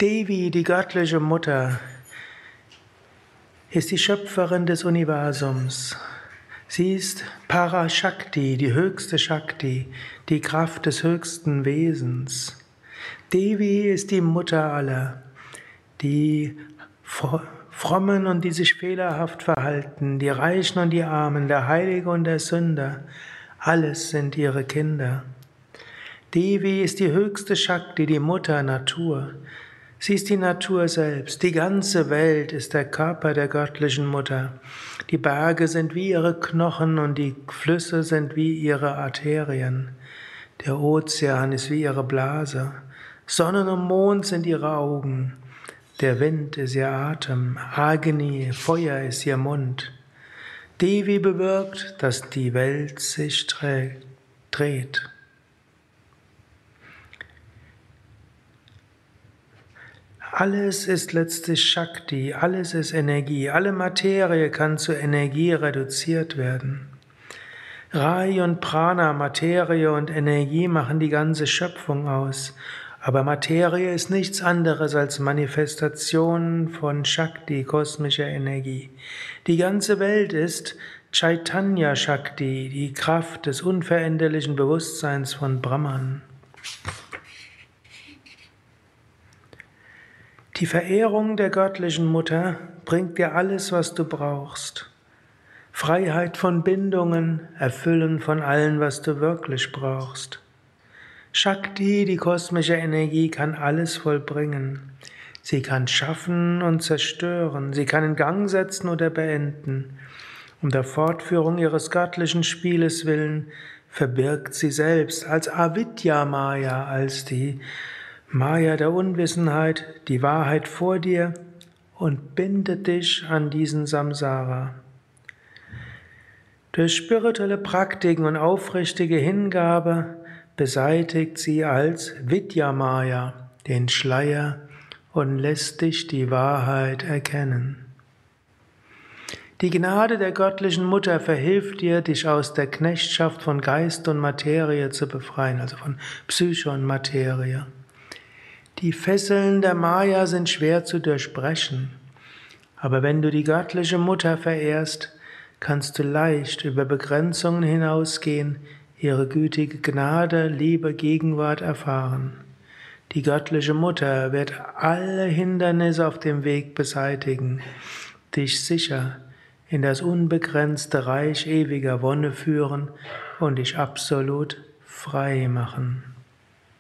Devi, die göttliche Mutter, ist die Schöpferin des Universums. Sie ist Parashakti, die höchste Shakti, die Kraft des höchsten Wesens. Devi ist die Mutter aller, die Frommen und die sich fehlerhaft verhalten, die Reichen und die Armen, der Heilige und der Sünder, alles sind ihre Kinder. Devi ist die höchste Shakti, die Mutter Natur. Sie ist die Natur selbst. Die ganze Welt ist der Körper der göttlichen Mutter. Die Berge sind wie ihre Knochen und die Flüsse sind wie ihre Arterien. Der Ozean ist wie ihre Blase. Sonne und Mond sind ihre Augen. Der Wind ist ihr Atem. Agni, Feuer ist ihr Mund. Devi bewirkt, dass die Welt sich dreht. Alles ist letztlich Shakti, alles ist Energie, alle Materie kann zu Energie reduziert werden. Rai und Prana, Materie und Energie machen die ganze Schöpfung aus, aber Materie ist nichts anderes als Manifestation von Shakti, kosmischer Energie. Die ganze Welt ist Chaitanya Shakti, die Kraft des unveränderlichen Bewusstseins von Brahman. Die Verehrung der göttlichen Mutter bringt dir alles, was du brauchst. Freiheit von Bindungen, Erfüllen von allem, was du wirklich brauchst. Shakti, die kosmische Energie, kann alles vollbringen. Sie kann schaffen und zerstören, sie kann in Gang setzen oder beenden. Um der Fortführung ihres göttlichen Spieles willen verbirgt sie selbst als Avidya Maya, als die Maya der Unwissenheit, die Wahrheit vor dir und bindet dich an diesen Samsara. Durch spirituelle Praktiken und aufrichtige Hingabe beseitigt sie als Vidya Maya den Schleier und lässt dich die Wahrheit erkennen. Die Gnade der göttlichen Mutter verhilft dir, dich aus der Knechtschaft von Geist und Materie zu befreien, also von Psyche und Materie. Die Fesseln der Maya sind schwer zu durchbrechen, aber wenn du die göttliche Mutter verehrst, kannst du leicht über Begrenzungen hinausgehen, ihre gütige Gnade, Liebe, Gegenwart erfahren. Die göttliche Mutter wird alle Hindernisse auf dem Weg beseitigen, dich sicher in das unbegrenzte Reich ewiger Wonne führen und dich absolut frei machen.